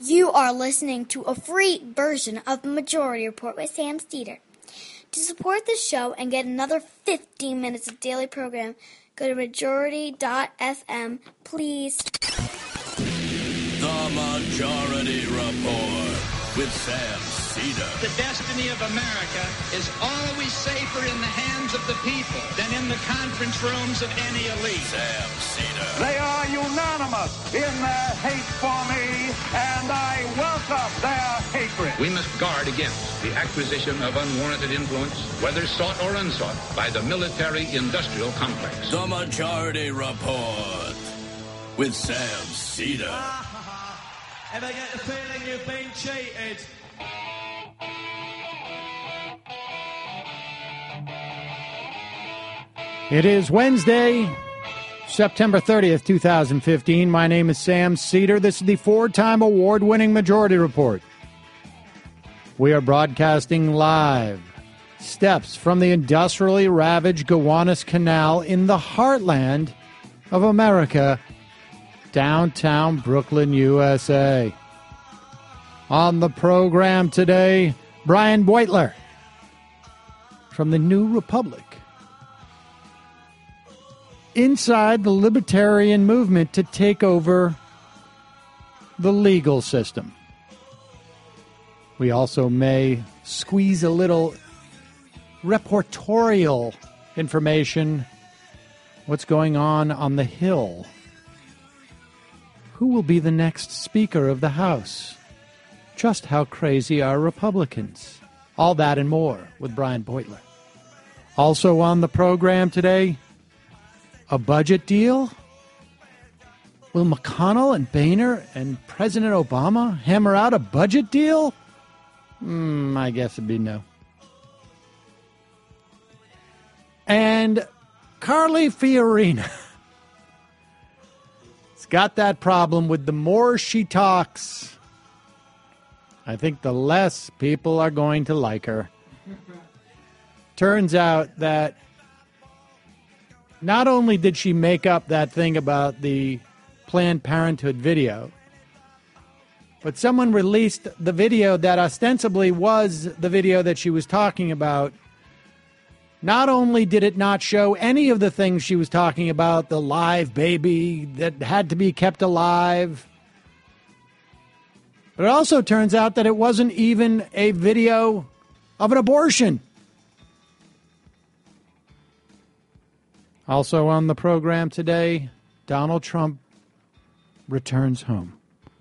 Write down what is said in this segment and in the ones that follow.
You are listening to a free version of the Majority Report with Sam Seder. To support the show and get another 15 minutes of daily program, go to majority.fm, please. The Majority Report with Sam Seder. The destiny of America is always safer in the hands of the people than in the conference rooms of any elite. Sam Seder. They are unanimous in their hate for me, and I welcome their hatred. We must guard against the acquisition of unwarranted influence, whether sought or unsought, by the military-industrial complex. The Majority Report with Sam Seder. Ever get the feeling you've been cheated? It is Wednesday, September 30th, 2015. My name is Sam Seder. This is the four-time award-winning Majority Report. We are broadcasting live steps from the industrially ravaged Gowanus Canal in the heartland of America, downtown Brooklyn, USA. On the program today, Brian Beutler from the New Republic. Inside the libertarian movement to take over the legal system. We also may squeeze a little reportorial information. What's going on the Hill? Who will be the next Speaker of the House? Just how crazy are Republicans? All that and more with Brian Beutler. Also on the program today, a budget deal? Will McConnell and Boehner and President Obama hammer out a budget deal? I guess it'd be no. And Carly Fiorina. It's got that problem with the more she talks, I think the less people are going to like her. Turns out that not only did she make up that thing about the Planned Parenthood video, but someone released the video that ostensibly was the video that she was talking about. Not only did it not show any of the things she was talking about, the live baby that had to be kept alive, but it also turns out that it wasn't even a video of an abortion. Also on the program today, Donald Trump returns home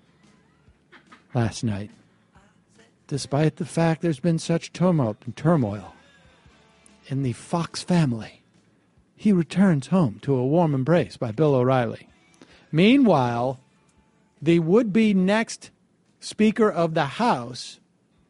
last night. Despite the fact there's been such tumult and turmoil in the Fox family, he returns home to a warm embrace by Bill O'Reilly. Meanwhile, the would-be next Speaker of the House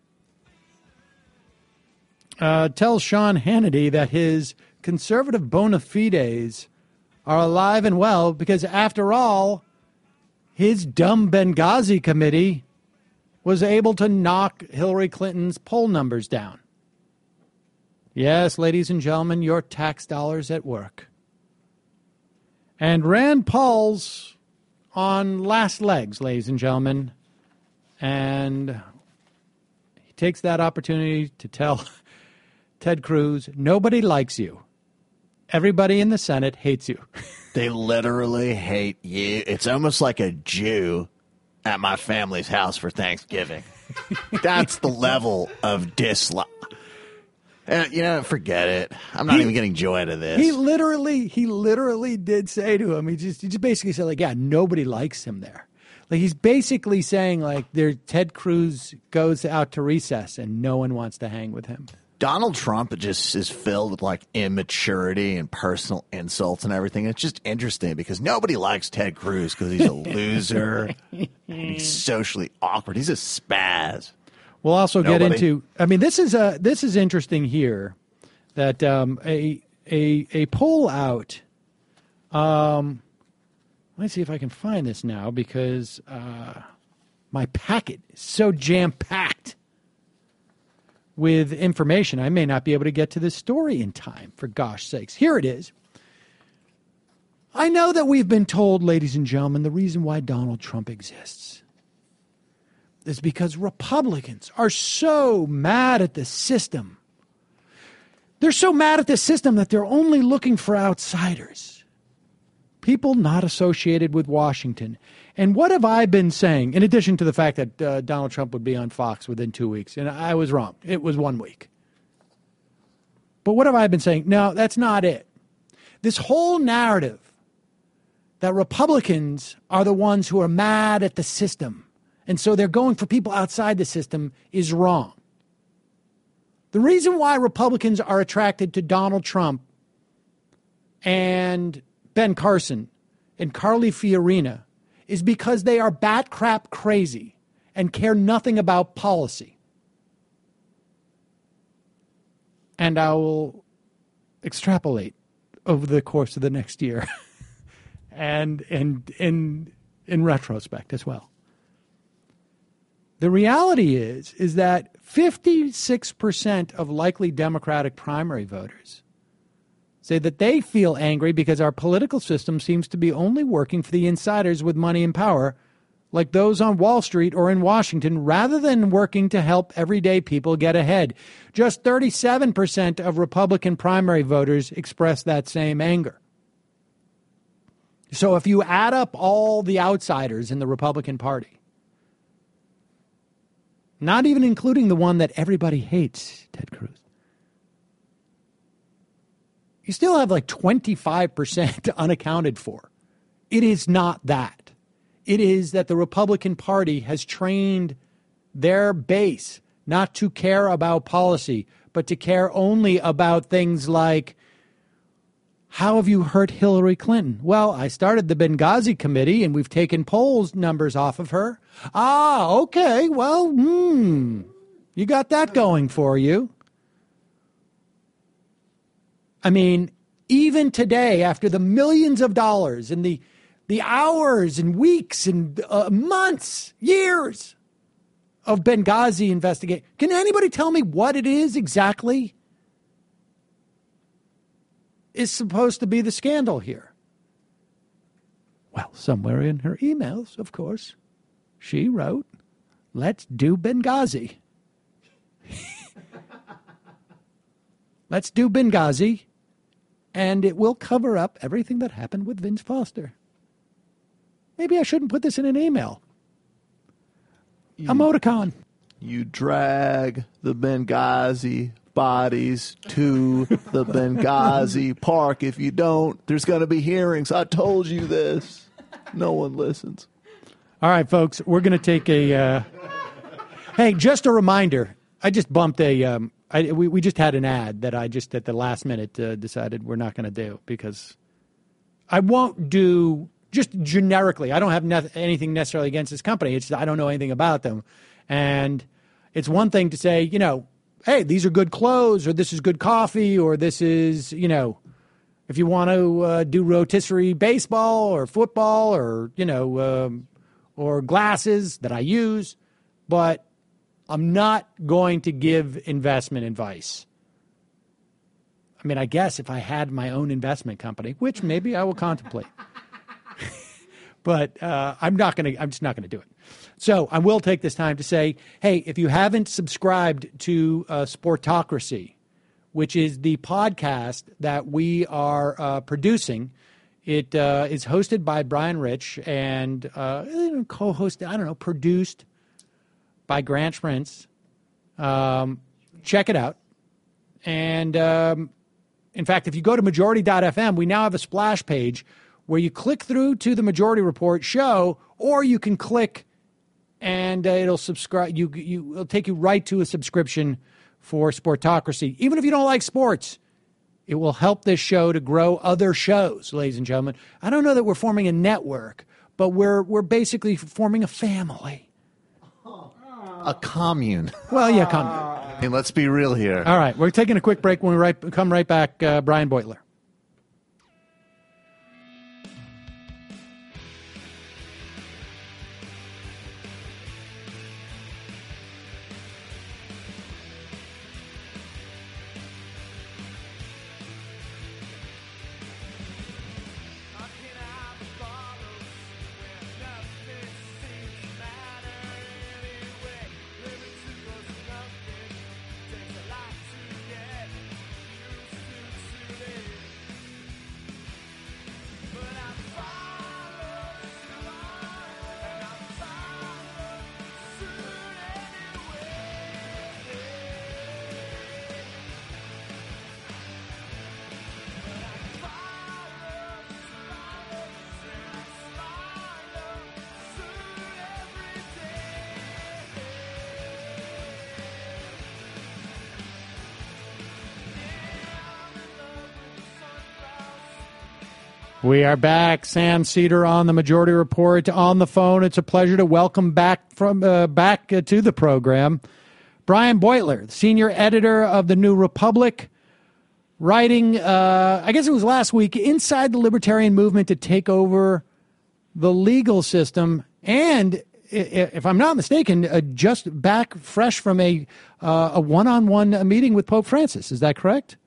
tells Sean Hannity that his conservative bona fides are alive and well because, after all, his dumb Benghazi committee was able to knock Hillary Clinton's poll numbers down. Yes, ladies and gentlemen, your tax dollars at work. And Rand Paul's on last legs, ladies and gentlemen, and he takes that opportunity to tell Ted Cruz, nobody likes you. Everybody in the Senate hates you. They literally hate you. It's almost like a Jew at my family's house for Thanksgiving. That's the level of dislike. Forget it. I'm not even getting joy out of this. He literally did say to him, he just basically said, like, yeah, nobody likes him there. Like, he's basically saying, like, Ted Cruz goes out to recess and no one wants to hang with him. Donald Trump just is filled with, like, immaturity and personal insults and everything. It's just interesting because nobody likes Ted Cruz because he's a loser. And he's socially awkward. He's a spaz. We'll also get into. I mean, this is interesting here that a poll out. Let me see if I can find this now because my packet is so jam packed with information, I may not be able to get to this story in time, for gosh sakes. Here it is. I know that we've been told, ladies and gentlemen, the reason why Donald Trump exists. is because Republicans are so mad at the system. They're so mad at the system that they're only looking for outsiders, people not associated with Washington. And what have I been saying, in addition to the fact that Donald Trump would be on Fox within 2 weeks? And I was wrong. It was 1 week. But what have I been saying? No, that's not it. This whole narrative that Republicans are the ones who are mad at the system, and so they're going for people outside the system, is wrong. The reason why Republicans are attracted to Donald Trump and Ben Carson and Carly Fiorina is because they are bat crap crazy and care nothing about policy. And I will extrapolate over the course of the next year and in retrospect as well. The reality is that 56% of likely Democratic primary voters say that they feel angry because our political system seems to be only working for the insiders with money and power, like those on Wall Street or in Washington, rather than working to help everyday people get ahead. Just 37% of Republican primary voters express that same anger. So if you add up all the outsiders in the Republican Party, not even including the one that everybody hates, Ted Cruz, you still have like 25% unaccounted for. It is not that. It is that the Republican Party has trained their base not to care about policy, but to care only about things like, how have you hurt Hillary Clinton? Well, I started the Benghazi committee and we've taken polls numbers off of her. Ah, okay. Well, you got that going for you. I mean, even today, after the millions of dollars and the hours and weeks and months, years of Benghazi investigation, can anybody tell me what it is exactly is supposed to be the scandal here? Well, somewhere in her emails, of course, she wrote, "Let's do Benghazi." Let's do Benghazi, and it will cover up everything that happened with Vince Foster. Maybe I shouldn't put this in an email. Emoticon. You drag the Benghazi bodies to the Benghazi park. If you don't, there's going to be hearings. I told you this. No one listens. All right, folks, we're going to take a... Hey, just a reminder. I just bumped a... we just had an ad that I just at the last minute decided we're not going to do because I won't do... Just generically, I don't have anything necessarily against this company. It's I don't know anything about them. And it's one thing to say, hey, these are good clothes, or this is good coffee, or this is, if you want to do rotisserie baseball or football or, or glasses that I use. But I'm not going to give investment advice. I mean, I guess if I had my own investment company, which maybe I will contemplate. But I'm just not going to do it. So I will take this time to say, hey, if you haven't subscribed to Sportocracy, which is the podcast that we are producing, it is hosted by Brian Rich and co-hosted, produced by Grant Prince. Check it out. And in fact, if you go to majority.fm, we now have a splash page where you click through to the Majority Report show, or you can click and it'll subscribe. It'll take you right to a subscription for Sportocracy. Even if you don't like sports, it will help this show to grow other shows, ladies and gentlemen. I don't know that we're forming a network, but we're basically forming a family. A commune. Well, yeah, commune. And let's be real here. All right, we're taking a quick break. When we come right back, Brian Beutler. We are back. Sam Seder on the Majority Report on the phone. It's a pleasure to welcome back to the program Brian Beutler, senior editor of the New Republic, writing, I guess it was last week, Inside the Libertarian Movement to Take Over the Legal System, and if I'm not mistaken, just back fresh from a one-on-one meeting with Pope Francis. Is that correct?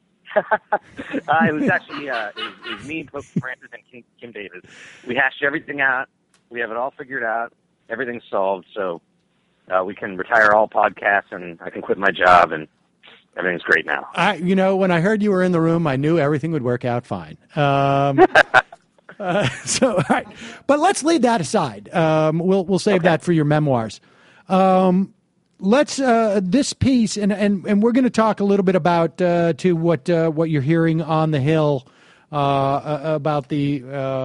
It was actually it was me, Pope Francis, and Kim Davis. We hashed everything out. We have it all figured out. Everything's solved, so we can retire all podcasts, and I can quit my job, and everything's great now. When I heard you were in the room, I knew everything would work out fine. All right. But let's leave that aside. We'll save that for your memoirs. Let's this piece, and we're going to talk a little bit about to what you're hearing on the Hill about the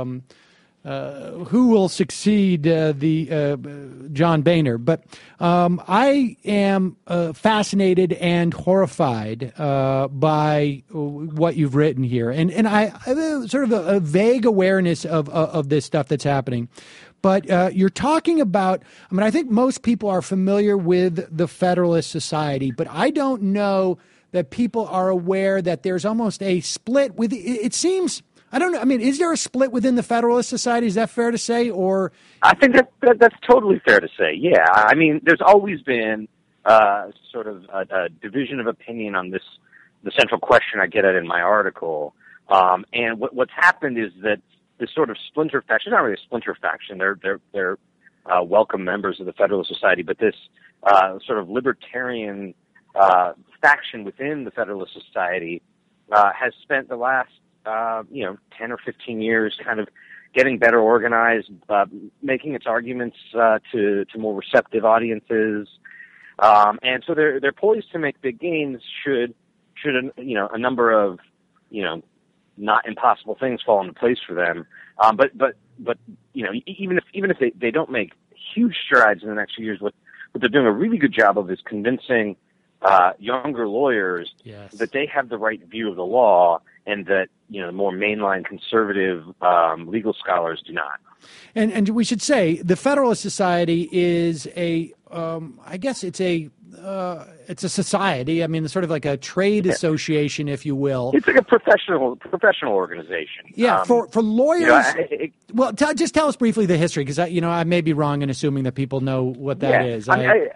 who will succeed the John Boehner. But I am fascinated and horrified by what you've written here, and I have sort of a vague awareness of this stuff that's happening. But you're talking about, I think most people are familiar with the Federalist Society, but I don't know that people are aware that there's almost a split with, it seems, I don't know, is there a split within the Federalist Society? Is that fair to say? Or I think that's totally fair to say, yeah. There's always been sort of a division of opinion on the central question I get at in my article. And what's happened is that this sort of splinter faction, not really a splinter faction, they're welcome members of the Federalist Society, but this sort of libertarian faction within the Federalist Society has spent the last 10 or 15 years kind of getting better organized, making its arguments to more receptive audiences, and so they're poised to make big gains should a number of not impossible things fall into place for them. But even if they don't make huge strides in the next few years, what they're doing a really good job of is convincing younger lawyers that they have the right view of the law, and that more mainline conservative legal scholars do not. And we should say the Federalist Society is I guess it's a society. Sort of like a trade association, if you will. It's like a professional organization. Yeah, for lawyers. Just tell us briefly the history, because I may be wrong in assuming that people know what that is.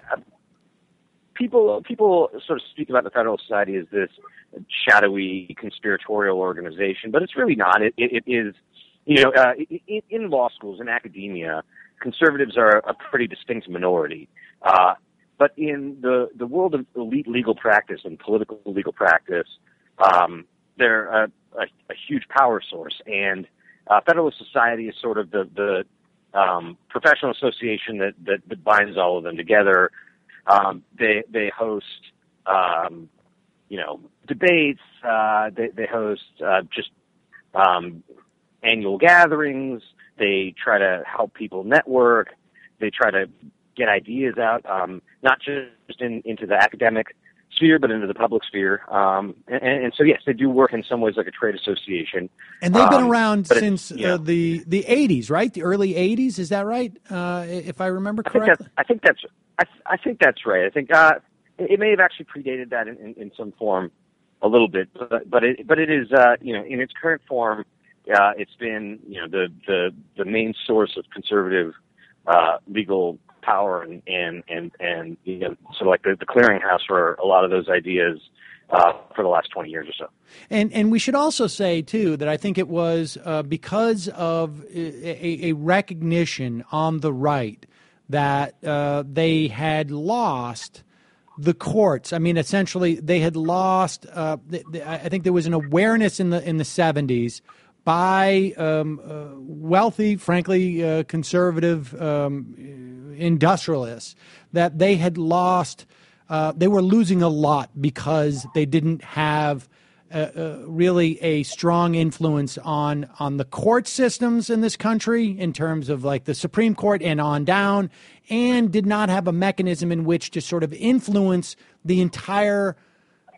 People sort of speak about the Federalist Society as this shadowy conspiratorial organization, but it's really not. It is, in law schools, in academia, conservatives are a pretty distinct minority. But in the world of elite legal practice and political legal practice, they're a huge power source. And Federalist Society is sort of the professional association that binds all of them together. They host, debates. They host just annual gatherings. They try to help people network. They try to get ideas out, not just into the academic sphere, but into the public sphere. And so, yes, they do work in some ways like a trade association. And they've been around since the 80s, right? The early 80s, is that right? If I remember correctly? I think that's right. I think it may have actually predated that in some form a little bit, but it is in of current form, it's been the main source of conservative legal power and sort of like the clearinghouse for a lot of those ideas for the last 20 years or so. And we should also say, too, that I think it was because of a recognition on the right that they had lost the courts. Essentially, they had lost. I think there was an awareness in the 70s by wealthy, frankly, conservative industrialists that they had lost. They were losing a lot because they didn't have really a strong influence on the court systems in this country in terms of like the Supreme Court and on down, and did not have a mechanism in which to sort of influence the entire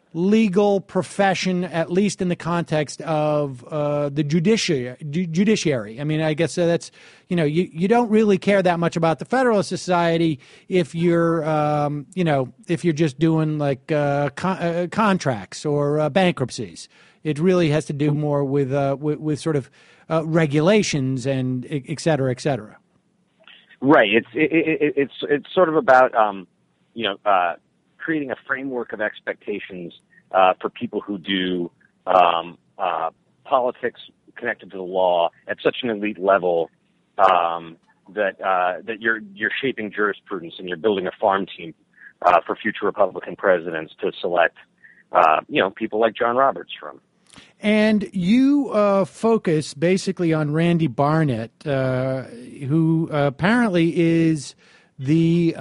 legal profession, at least in the context of the judiciary. I mean, I guess that's, you don't really care that much about the Federalist Society if you're, if you're just doing like contracts or bankruptcies. It really has to do more with sort of regulations and et cetera, et cetera. Right. It's sort of about creating a framework of expectations for people who do politics connected to the law at such an elite level that you're shaping jurisprudence and you're building a farm team for future Republican presidents to select people like John Roberts from. And you focus basically on Randy Barnett, who apparently is the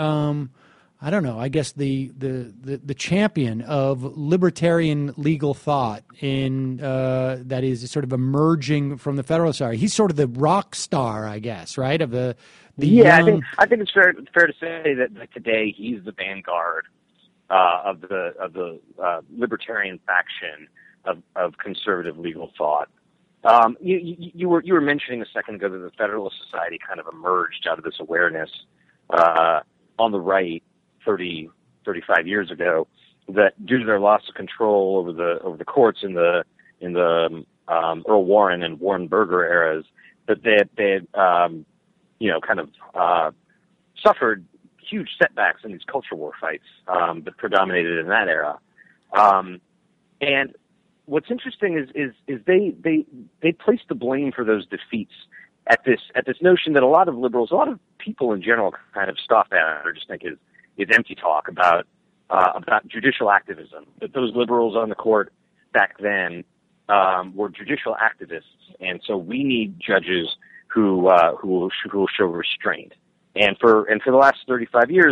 the champion of libertarian legal thought that is sort of emerging from the Federalist Society. He's sort of the rock star, I guess, right? Of the young... I think it's fair to say that today he's the vanguard of the libertarian faction of conservative legal thought. You were mentioning a second ago that the Federalist Society kind of emerged out of this awareness on the right 35 years ago, that due to their loss of control over the courts in the Earl Warren and Warren Burger eras, that they had suffered huge setbacks in these culture war fights that predominated in that era. And what's interesting is they place the blame for those defeats at this notion that a lot of liberals, a lot of people in general, kind of scoff at or just think is empty talk about judicial activism. That those liberals on the court back then were judicial activists, and so we need judges who will show restraint. And for the last 35 years,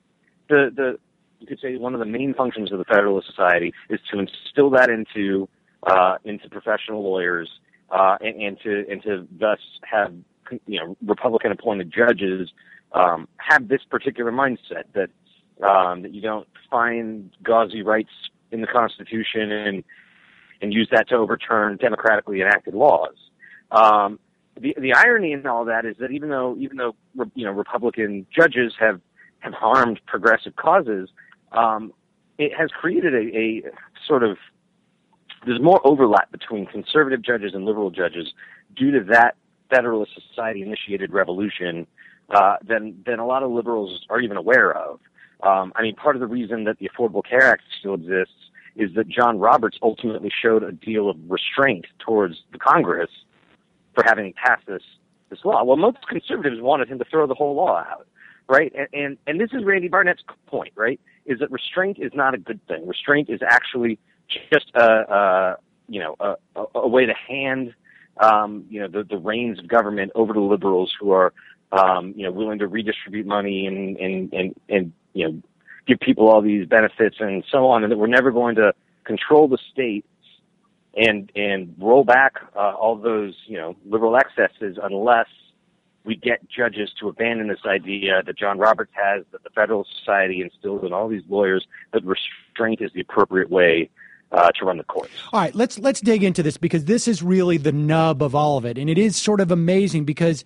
you could say one of the main functions of the Federalist Society is to instill that into professional lawyers, and to thus have Republican appointed judges have this particular mindset that you don't find gauzy rights in the Constitution and use that to overturn democratically enacted laws. The irony in all that is that even though Republican judges have harmed progressive causes, it has created a sort of, there's more overlap between conservative judges and liberal judges due to that Federalist Society initiated revolution than a lot of liberals are even aware of. Part of the reason that the Affordable Care Act still exists is that John Roberts ultimately showed a deal of restraint towards the Congress for having passed this law. Well, most conservatives wanted him to throw the whole law out, right? And this is Randy Barnett's point, right? Is that restraint is not a good thing. Restraint is actually just a way to hand the reins of government over to liberals who are willing to redistribute money and give people all these benefits and so on, and that we're never going to control the state and roll back all those liberal excesses unless we get judges to abandon this idea that John Roberts has, that the Federalist Society instilled in all these lawyers, that restraint is the appropriate way to run the courts. All right, let's dig into this, because this is really the nub of all of it, and it is sort of amazing because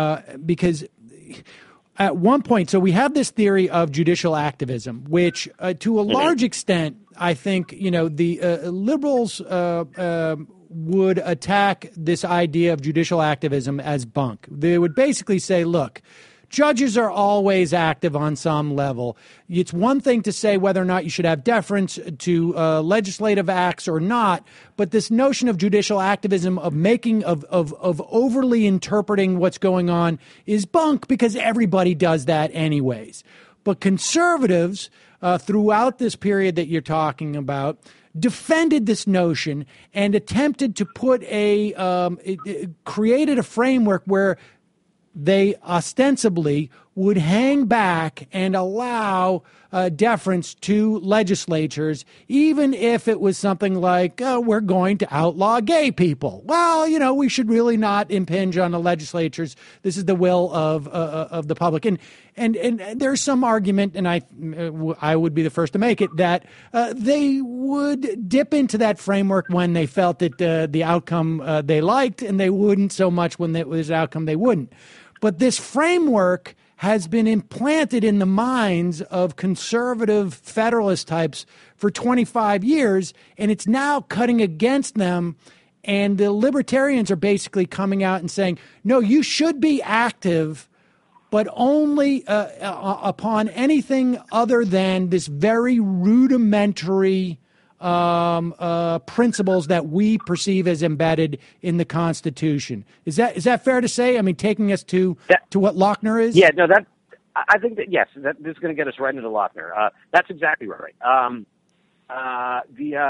at one point, so we have this theory of judicial activism, which to a large extent, I think, the liberals would attack this idea of judicial activism as bunk. They would basically say, look, judges are always active on some level. It's one thing to say whether or not you should have deference to legislative acts or not, but this notion of judicial activism, of making, of overly interpreting what's going on, is bunk, because everybody does that anyways. But conservatives, throughout this period that you're talking about, defended this notion and attempted to put created a framework where they ostensibly would hang back and allow deference to legislatures, even if it was something like, we're going to outlaw gay people. Well, we should really not impinge on the legislatures. This is the will of the public. And there's some argument, and I would be the first to make it, that they would dip into that framework when they felt that the outcome they liked, and they wouldn't so much when it was an outcome they wouldn't. But this framework has been implanted in the minds of conservative Federalist types for 25 years, and it's now cutting against them. And the libertarians are basically coming out and saying, no, you should be active, but only upon anything other than this very rudimentary principles that we perceive as embedded in the Constitution. Is that fair to say? I mean, taking us to what Lochner is? Yeah, no, I think that, yes, this is going to get us right into Lochner. That's exactly right. As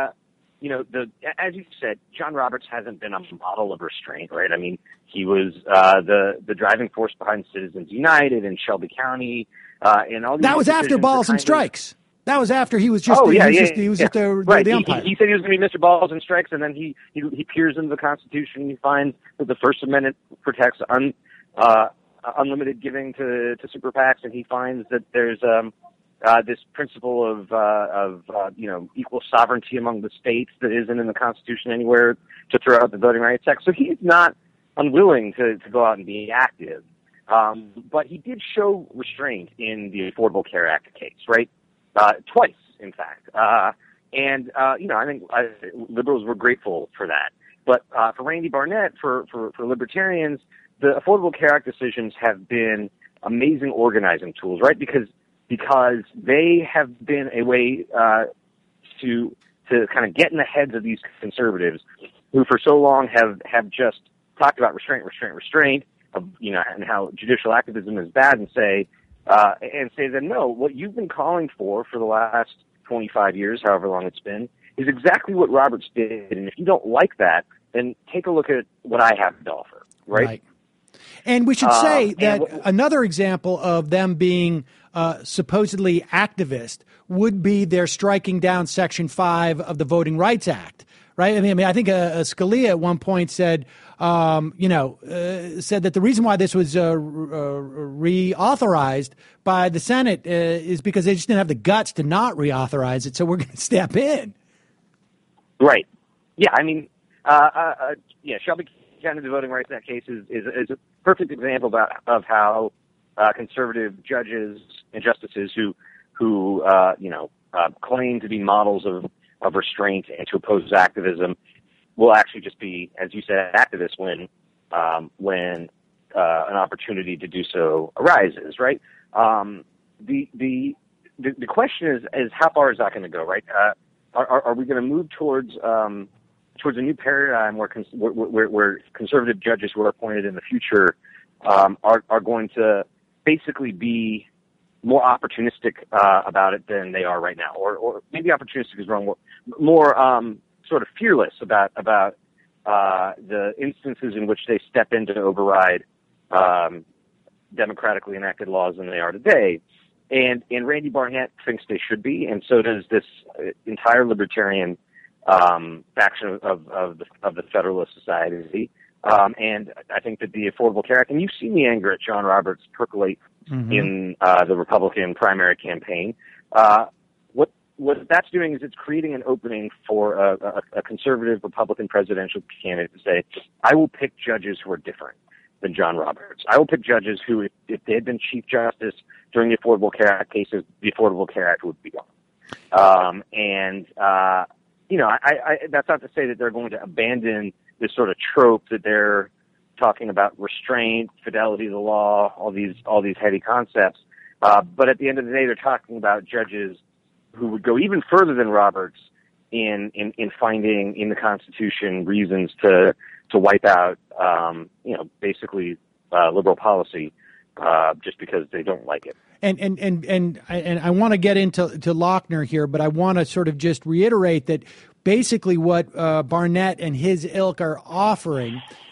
you said, John Roberts hasn't been a model of restraint, right? I mean, he was the driving force behind Citizens United in Shelby County, and all these. That was after Balls and Strikes. That was after he was just the umpire. He said he was going to be Mr. Balls and Strikes, and then he peers into the Constitution and he finds that the First Amendment protects unlimited giving to super PACs, and he finds that there's this principle of equal sovereignty among the states that isn't in the Constitution anywhere to throw out the Voting Rights Act. So he's not unwilling to go out and be active, but he did show restraint in the Affordable Care Act case, right? Twice, in fact. I think liberals were grateful for that. But for Randy Barnett, for libertarians, the Affordable Care Act decisions have been amazing organizing tools, right? Because they have been a way to kind of get in the heads of these conservatives who for so long have just talked about restraint, and how judicial activism is bad, and say that no, what you've been calling for the last 25 years, however long it's been, is exactly what Roberts did. And if you don't like that, then take a look at what I have to offer, right? And we should say that another example of them being supposedly activist would be their striking down Section 5 of the Voting Rights Act, right? I mean, I think Scalia at one point said, said that the reason why this was reauthorized by the Senate is because they just didn't have the guts to not reauthorize it, so we're going to step in. Right. Yeah, I mean, Shelby County, the Voting Rights Act case is a perfect example of how conservative judges and justices who claim to be models of restraint and to oppose activism will actually just be, as you said, activists when an opportunity to do so arises, right? The question is how far is that going to go, right? Are we going to move towards a new paradigm where conservative judges who are appointed in the future are going to basically be more opportunistic about it than they are right now, or maybe opportunistic is wrong, more sort of fearless about the instances in which they step in to override democratically enacted laws than they are today. And Randy Barnett thinks they should be, and so does this entire libertarian faction of the Federalist Society. And I think that the Affordable Care Act, and you've seen the anger at John Roberts percolate in the Republican primary campaign. What that's doing is it's creating an opening for a conservative Republican presidential candidate to say, I will pick judges who are different than John Roberts. I will pick judges who, if they had been Chief Justice during the Affordable Care Act cases, the Affordable Care Act would be gone. That's not to say that they're going to abandon this sort of trope that they're talking about restraint, fidelity to the law, all these heady concepts. But at the end of the day, they're talking about judges who would go even further than Roberts in finding in the Constitution reasons to wipe out, basically liberal policy just because they don't like it. And I want to get into Lochner here, but I want to sort of just reiterate that basically what Barnett and his ilk are offering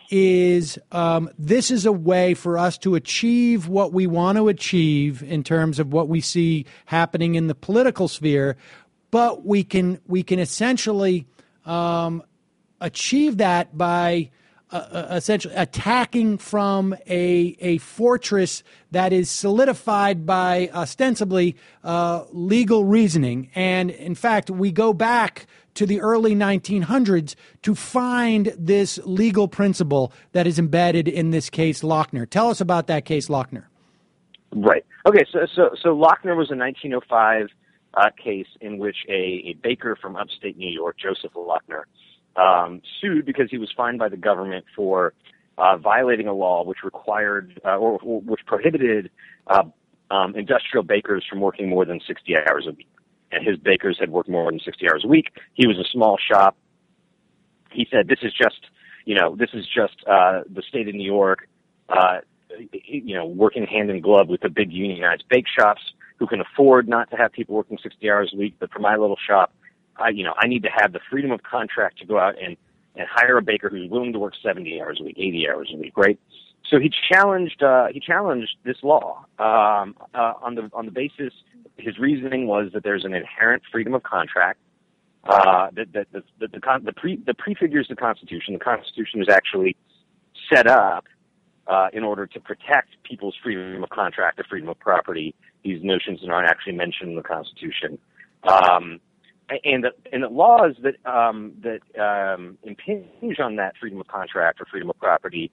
is this is a way for us to achieve what we want to achieve in terms of what we see happening in the political sphere, but we can essentially achieve that by essentially attacking from a fortress that is solidified by ostensibly legal reasoning. And in fact, we go back to the early 1900s to find this legal principle that is embedded in this case, Lochner. Tell us about that case, Lochner. Right. Okay. So Lochner was a 1905 case in which a baker from upstate New York, Joseph Lochner, sued because he was fined by the government for violating a law which required or which prohibited industrial bakers from working more than 60 hours a week. And his bakers had worked more than 60 hours a week. He was a small shop. He said, this is just the state of New York, working hand in glove with the big unionized bake shops who can afford not to have people working 60 hours a week. But for my little shop, I need to have the freedom of contract to go out and hire a baker who's willing to work 70 hours a week, 80 hours a week, right? So he challenged this law on the basis. His reasoning was that there's an inherent freedom of contract that the prefigures the Constitution. The Constitution was actually set up in order to protect people's freedom of contract, the freedom of property. These notions aren't actually mentioned in the Constitution. And the laws that impinge on that freedom of contract or freedom of property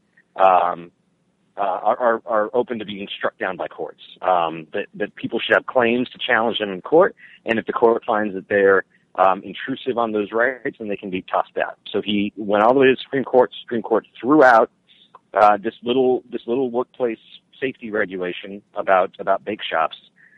are open to being struck down by courts. That people should have claims to challenge them in court, and if the court finds that they're intrusive on those rights, then they can be tossed out. So he went all the way to the Supreme Court. Supreme Court threw out this little workplace safety regulation about bake shops.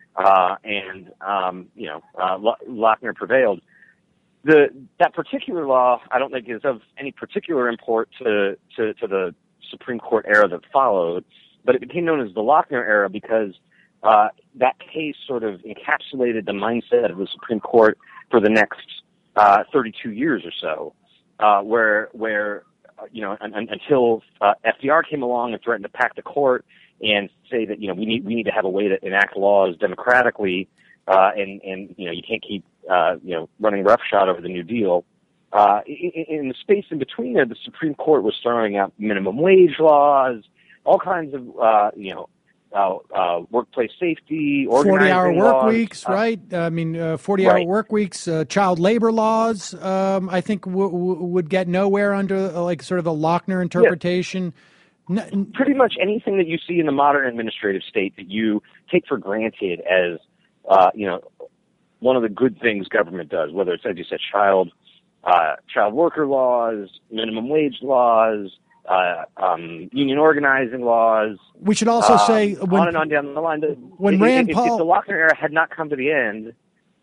Lochner prevailed. That particular law, I don't think is of any particular import to the Supreme Court era that followed, but it became known as the Lochner era because that case sort of encapsulated the mindset of the Supreme Court for the next 32 years or so, where until FDR came along and threatened to pack the court and say that we need to have a way to enact laws democratically, and you can't keep running roughshod over the New Deal. In the space in between there, the Supreme Court was throwing out minimum wage laws, all kinds of workplace safety, 40-hour work laws. weeks, right? 40-hour work weeks, child labor laws. I think would get nowhere under sort of a Lochner interpretation. Yeah. Pretty much anything that you see in the modern administrative state that you take for granted as, one of the good things government does, whether it's, as you said, child worker laws, minimum wage laws, union organizing laws. We should also say on and on down the line. When Rand Paul, if the Lochner era had not come to the end,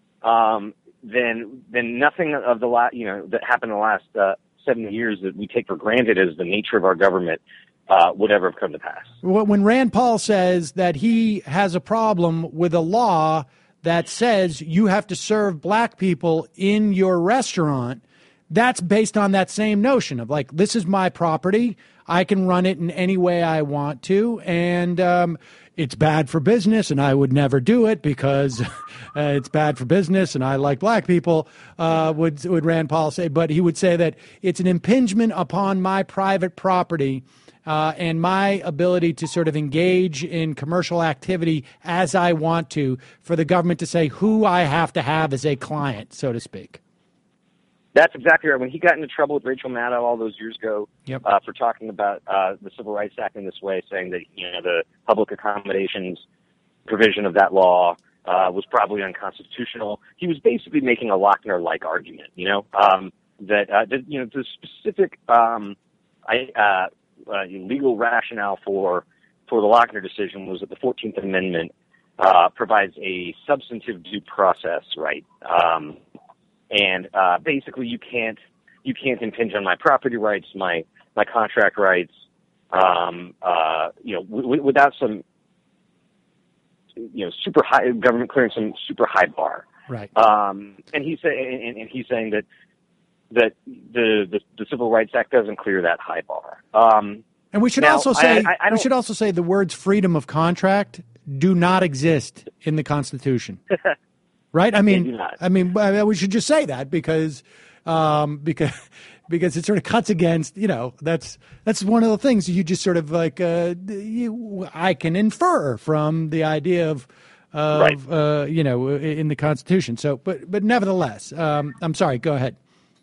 then nothing of that happened in the last 70 years that we take for granted as the nature of our government would ever have come to pass. When Rand Paul says that he has a problem with a law that says you have to serve black people in your restaurant, that's based on that same notion of this is my property. I can run it in any way I want to. And it's bad for business, and I would never do it because it's bad for business, and I like black people, would Rand Paul say. But he would say that it's an impingement upon my private property and my ability to sort of engage in commercial activity as I want to, for the government to say who I have to have as a client, so to speak. That's exactly right. When he got into trouble with Rachel Maddow all those years ago for talking about the Civil Rights Act in this way, saying that the public accommodations provision of that law was probably unconstitutional, he was basically making a Lochner-like argument. The specific legal rationale for the Lochner decision was that the 14th Amendment provides a substantive due process right. And basically, you can't impinge on my property rights, my contract rights, without some, super high government clearing some super high bar. Right. And he's saying that that the Civil Rights Act doesn't clear that high bar. And we should also say the words freedom of contract do not exist in the Constitution. Right? I mean, we should just say that because it sort of cuts against, that's one of the things you just sort of like, I can infer from the idea of right. In the Constitution. So, but nevertheless, I'm sorry, go ahead.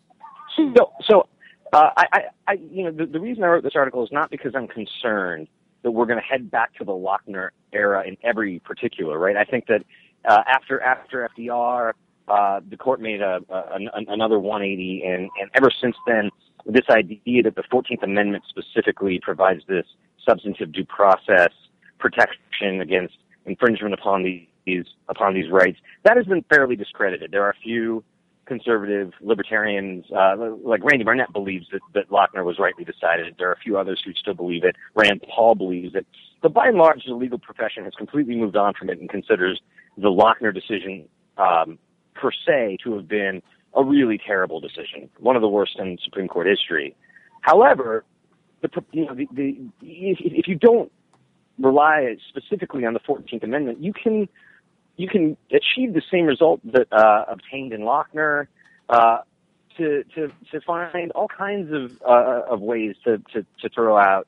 The reason I wrote this article is not because I'm concerned that we're going to head back to the Lochner era in every particular, right? I think that after FDR, the court made another 180, and ever since then, this idea that the 14th Amendment specifically provides this substantive due process protection against infringement upon these rights, that has been fairly discredited. There are a few conservative libertarians, like Randy Barnett believes that Lochner was rightly decided. There are a few others who still believe it. Rand Paul believes it. But by and large, the legal profession has completely moved on from it and considers the Lochner decision per se to have been a really terrible decision, one of the worst in Supreme Court history. However, if you don't rely specifically on the 14th Amendment, you can achieve the same result that obtained in Lochner to find all kinds of ways to throw out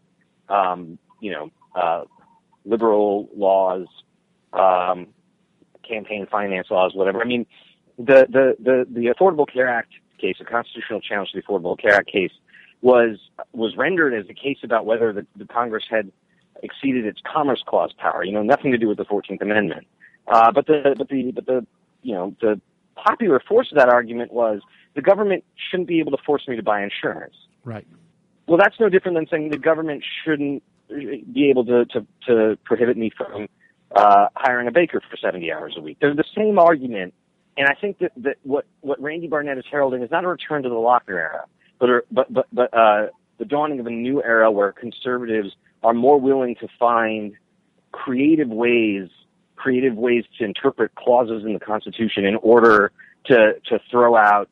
liberal laws, campaign finance laws, whatever. I mean, the Affordable Care Act case, a constitutional challenge to the Affordable Care Act case, was rendered as a case about whether the Congress had exceeded its Commerce Clause power. Nothing to do with the 14th Amendment. But the popular force of that argument was the government shouldn't be able to force me to buy insurance. Right. Well, that's no different than saying the government shouldn't be able to prohibit me from hiring a baker for 70 hours a week. They're the same argument, and I think that what Randy Barnett is heralding is not a return to the Lochner era, but the dawning of a new era where conservatives are more willing to find creative ways to interpret clauses in the Constitution in order to throw out,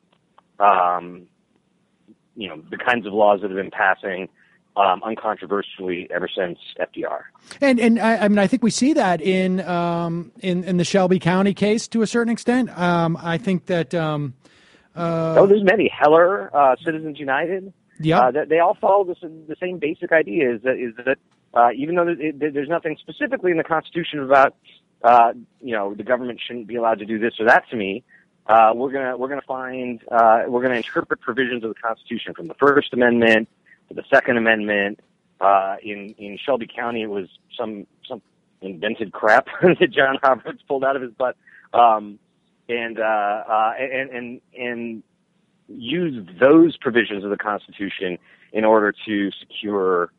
the kinds of laws that have been passing uncontroversially ever since FDR. And I think we see that in the Shelby County case to a certain extent. I think that there's many. Heller, Citizens United. Yeah, they all follow the same basic idea. Is that even though there's nothing specifically in the Constitution about the government shouldn't be allowed to do this or that to me, we're gonna interpret provisions of the Constitution from the First Amendment to the Second Amendment. In Shelby County, it was some invented crap that John Roberts pulled out of his butt, and use those provisions of the Constitution in order to secure,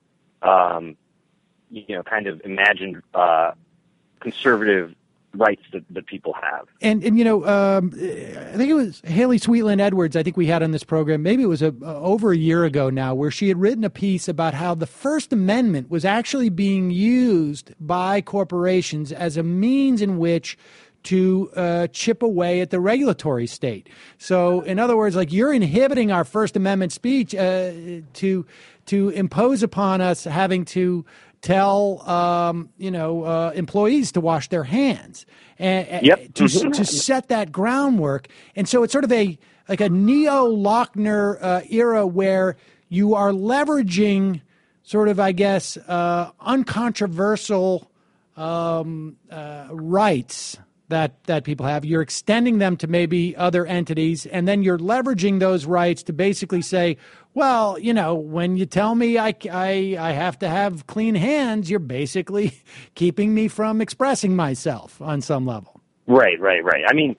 kind of imagined conservative rights that people have. And I think it was Haley Sweetland Edwards, I think we had on this program, maybe it was over a year ago now, where she had written a piece about how the First Amendment was actually being used by corporations as a means in which to chip away at the regulatory state. So, in other words, like, you're inhibiting our First Amendment speech to impose upon us having to tell employees to wash their hands and to set that groundwork. And so it's sort of a neo-Lochner era where you are leveraging sort of, I guess, uncontroversial rights that people have. You're extending them to maybe other entities, and then you're leveraging those rights to basically say, well, when you tell me I have to have clean hands, you're basically keeping me from expressing myself on some level. Right. I mean,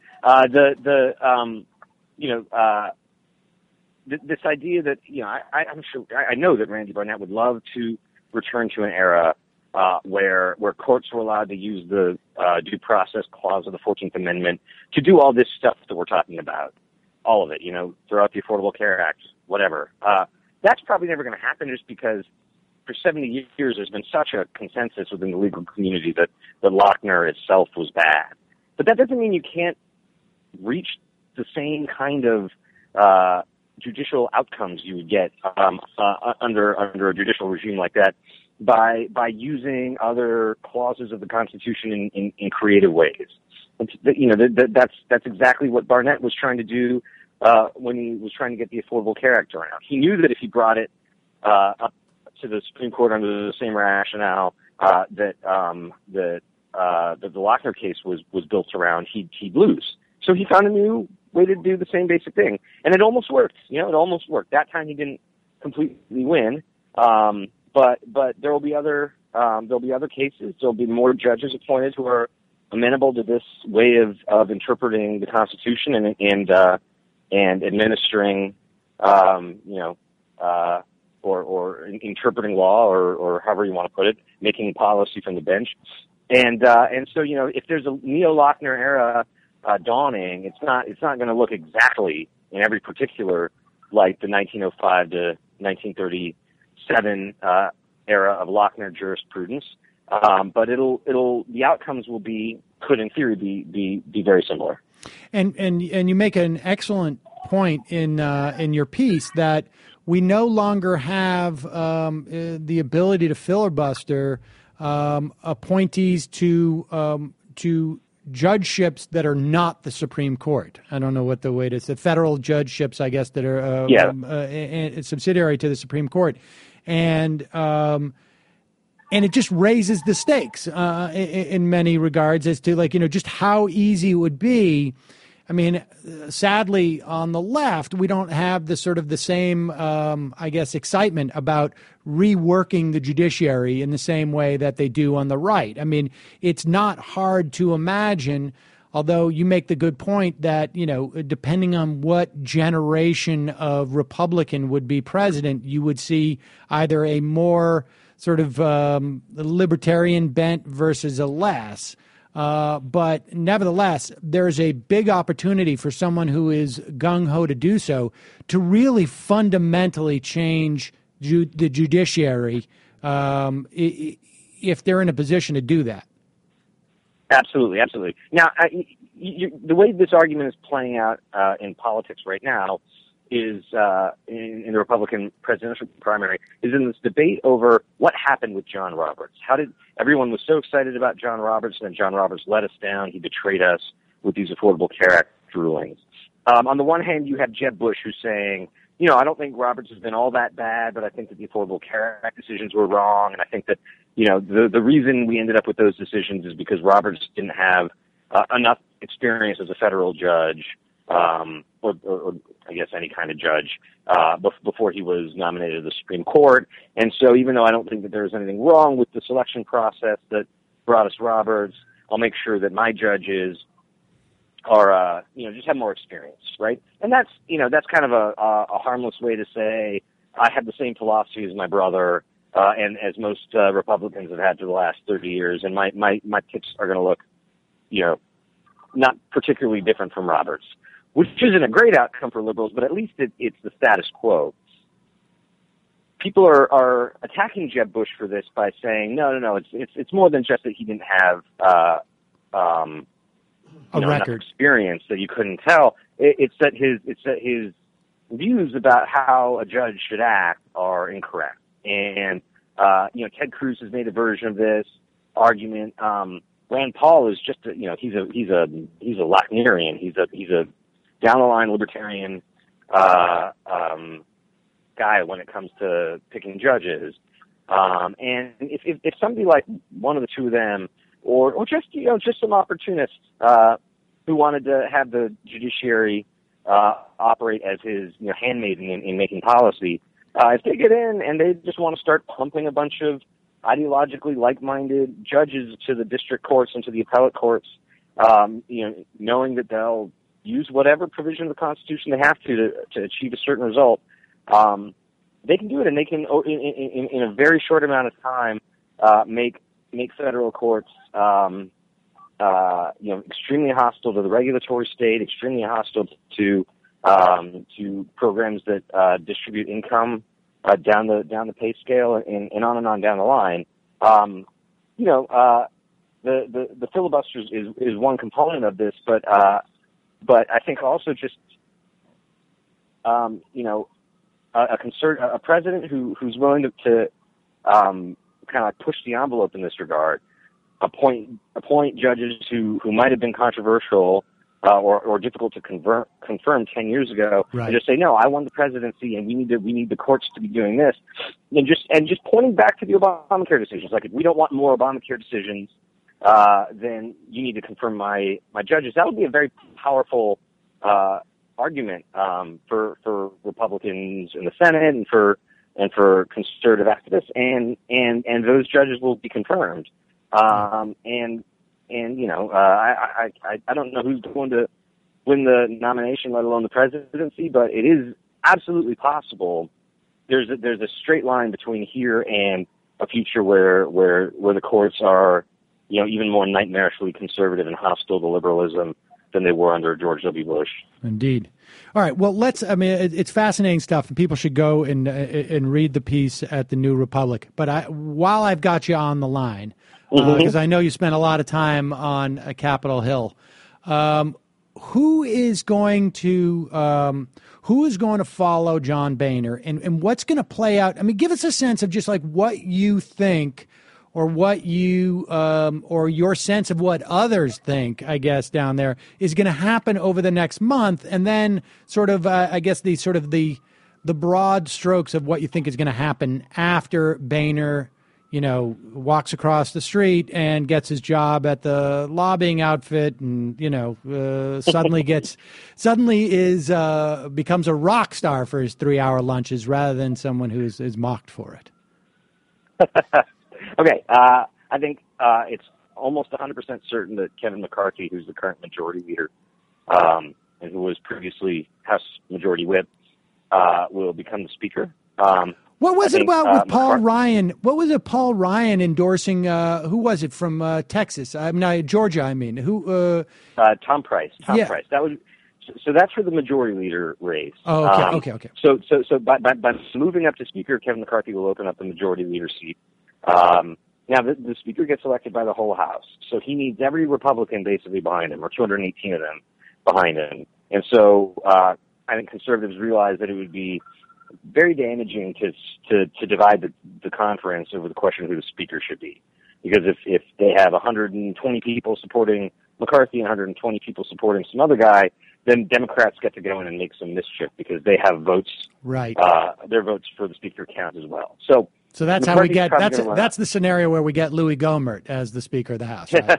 this idea that, I'm sure, I know that Randy Barnett would love to return to an era where courts were allowed to use the due process clause of the 14th Amendment to do all this stuff that we're talking about, all of it, throw out the Affordable Care Act, whatever. That's probably never going to happen, just because for 70 years there's been such a consensus within the legal community that Lochner itself was bad. But that doesn't mean you can't reach the same kind of judicial outcomes you would get under a judicial regime like that by using other clauses of the Constitution in creative ways. That's exactly what Barnett was trying to do when he was trying to get the Affordable Care Act around. He knew that if he brought it up to the Supreme Court under the same rationale that the Lochner case was built around, he'd lose. So he found a new way to do the same basic thing, and it almost worked. It almost worked. That time he didn't completely win, but there will be other cases. There'll be more judges appointed who are amenable to this way of interpreting the Constitution and administering, or interpreting law, or however you want to put it, making policy from the bench. And so, if there's a neo-Lochner era dawning, it's not going to look exactly in every particular like the 1905 to 1937 era of Lochner jurisprudence. But the outcomes could in theory be very similar. And you make an excellent point in your piece that we no longer have the ability to filibuster appointees to judgeships that are not the Supreme Court. I don't know what the way it is. The federal judgeships, I guess, that are subsidiary to the Supreme Court, and it just raises the stakes in many regards as to just how easy it would be. I mean, sadly, on the left, we don't have the same, excitement about reworking the judiciary in the same way that they do on the right. I mean, it's not hard to imagine, although you make the good point that, depending on what generation of Republican would be president, you would see either a more sort of libertarian bent versus a less. But nevertheless, there's a big opportunity for someone who is gung-ho to do so to really fundamentally change the judiciary if they're in a position to do that. Absolutely, absolutely. Now, the way this argument is playing out in politics right now is in the Republican presidential primary is in this debate over what happened with John Roberts. Everyone was so excited about John Roberts, and then John Roberts let us down. He betrayed us with these Affordable Care Act rulings. On the one hand, you have Jeb Bush who's saying, I don't think Roberts has been all that bad, but I think that the Affordable Care Act decisions were wrong, and I think that, the reason we ended up with those decisions is because Roberts didn't have enough experience as a federal judge, or I guess any kind of judge, before he was nominated to the Supreme Court. And so even though I don't think that there's anything wrong with the selection process that brought us Roberts, I'll make sure that my judges are, just have more experience, right? And that's kind of a harmless way to say I have the same philosophy as my brother, and as most Republicans have had for the last 30 years, and my picks are going to look, not particularly different from Roberts, which isn't a great outcome for liberals, but at least it's the status quo. People are attacking Jeb Bush for this by saying, no, it's more than just that he didn't have enough experience that you couldn't tell. It's that his views about how a judge should act are incorrect. And Ted Cruz has made a version of this argument. Rand Paul is just he's a Lochnerian. He's a down the line libertarian guy when it comes to picking judges. And if somebody like one of the two of them, or just some opportunists who wanted to have the judiciary operate as his handmaiden in making policy, if they get in and they just want to start pumping a bunch of ideologically like-minded judges to the district courts and to the appellate courts, knowing that they'll use whatever provision of the Constitution they have to achieve a certain result, they can do it, and they can, in a very short amount of time, make federal courts, extremely hostile to the regulatory state, extremely hostile to programs that distribute income down the pay scale, and on down the line. The filibusters is one component of this, but I think also just a president who's willing to kind of like push the envelope in this regard, appoint judges who might have been controversial or difficult to confirm 10 years ago, right. and just say, no, I won the presidency, and we need the courts to be doing this, and just pointing back to the Obamacare decisions. Like, if we don't want more Obamacare decisions, then you need to confirm my judges. That would be a very powerful argument for Republicans in the Senate and for conservative activists, and those judges will be confirmed. I don't know who's going to win the nomination, let alone the presidency, but it is absolutely possible. There's a straight line between here and a future where the courts are, even more nightmarishly conservative and hostile to liberalism than they were under George W. Bush. Indeed. All right. Well, it's fascinating stuff, and people should go and read the piece at the New Republic. But while I've got you on the line, because I know you spent a lot of time on Capitol Hill, who is going to follow John Boehner, and what's going to play out? I mean, give us a sense of just like what you think, or what you or your sense of what others think, I guess, down there is going to happen over the next month, and then sort of the broad strokes of what you think is going to happen after Boehner, walks across the street and gets his job at the lobbying outfit, and suddenly becomes a rock star for his 3-hour lunches rather than someone who is mocked for it. Okay, I think it's almost 100% certain that Kevin McCarthy, who's the current majority leader, and who was previously House Majority Whip, will become the Speaker. What was it about with Paul Ryan? What was it Paul Ryan endorsing? Who was it from Texas? Georgia. Who? Tom Price. Tom Price. That was. So that's for the majority leader race. Oh, okay. So by moving up to Speaker, Kevin McCarthy will open up the majority leader seat. Now, the Speaker gets elected by the whole House, so he needs every Republican basically behind him, or 218 of them behind him. And so I think conservatives realize that it would be very damaging to divide the conference over the question of who the Speaker should be. Because if they have 120 people supporting McCarthy and 120 people supporting some other guy, then Democrats get to go in and make some mischief because they have votes. Right. Their votes for the Speaker count as well. So that's how we get. That's the scenario where we get Louis Gohmert as the Speaker of the House. Right?